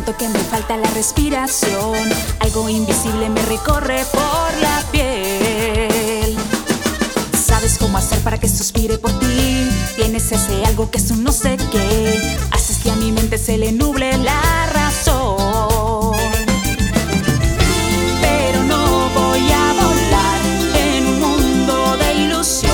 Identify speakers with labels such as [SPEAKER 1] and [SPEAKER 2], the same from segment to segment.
[SPEAKER 1] Siento que me falta la respiración, algo invisible me recorre por la piel. ¿Sabes cómo hacer para que suspire por ti? Tienes ese algo que es un no sé qué, haces que a mi mente se le nuble la razón. Pero no voy a volar en un mundo de ilusión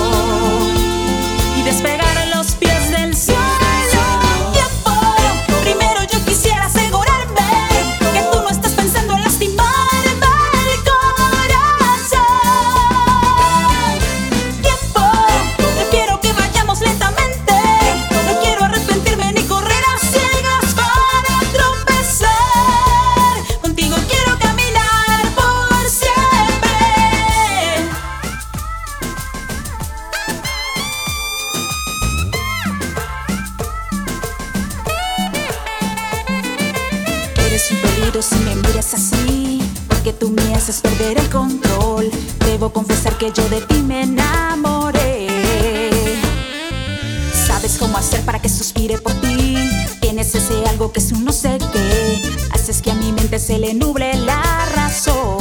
[SPEAKER 1] y despegar los pies del cielo. Tiempo, primero yo quisiera asegurarme que tú no estás pensando en lastimarme el corazón. Tiempo, prefiero que vayamos lentamente, no quiero arrepentirme ni correr a ciegas para tropezar. Contigo quiero caminar por siempre. Eres un peligro si me miras así, porque tú me haces perder el control. Debo confesar que yo de ti me enamoré. ¿Sabes cómo hacer para que suspire por ti? Tienes ese algo que es un no sé qué, haces que a mi mente se le nuble la razón.